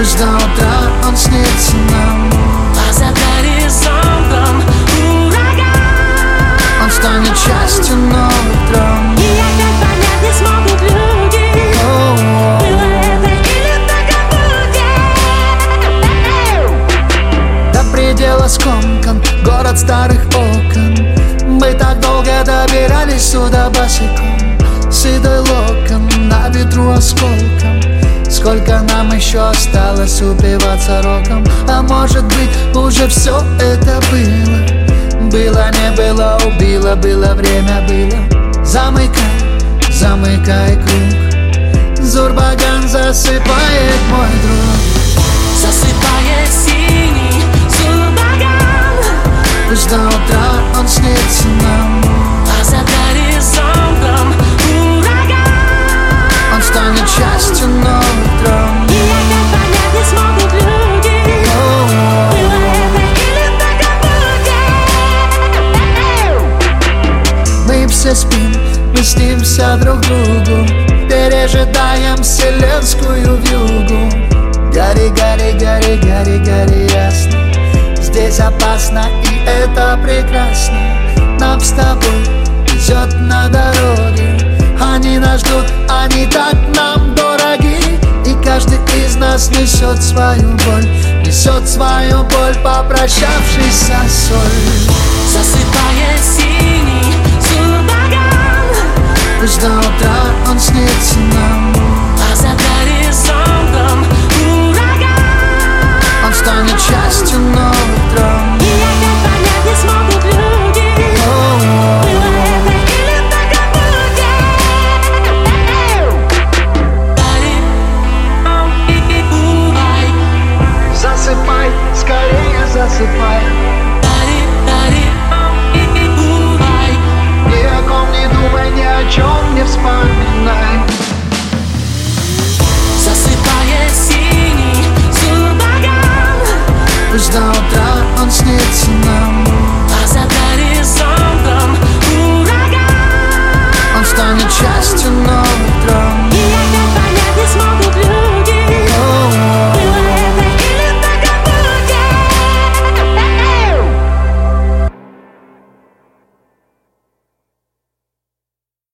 Пусть до утра он снится нам, а за горизонтом ураган. он станет частью новых драм. И опять понять не смогут люди, было это или так до предела скомкан город старых окон. Мы так долго добирались сюда босиком, седой локон на ветру осколком. Сколько нам еще осталось упиваться роком? А может быть, уже все это было? Было, не было, убило, было, время было. Замыкай, замыкай круг. Зурбаган засыпает, мой друг. засыпает синий Зурбаган. Пусть до утра он снится нам, А за горизонтом ураган. он станет частью новых драм. И опять понять не смогут люди, было это или так Мы все спим, мы снимся друг другу, пережидаем вселенскую вьюгу. Гори, гори, гори, гори, гори ясно. Здесь опасно и это прекрасно. Нам с тобой везет на дороге. Они нас ждут, они так нам дороги. И каждый из нас несет свою боль, несет свою боль, попрощавшись со соль. засыпает синий Зурбаган. Пусть до утра он снится нам, А за горизонтом ураган. он станет частью новых драм. И опять понять не смогут люди, было это или так Засыпай, скорее засыпай, ни о ком не думай, ни о чем не вспоминай. засыпает синий Зурбаган. Пусть до утра он снится нам, А за горизонтом ураган. он станет частью новых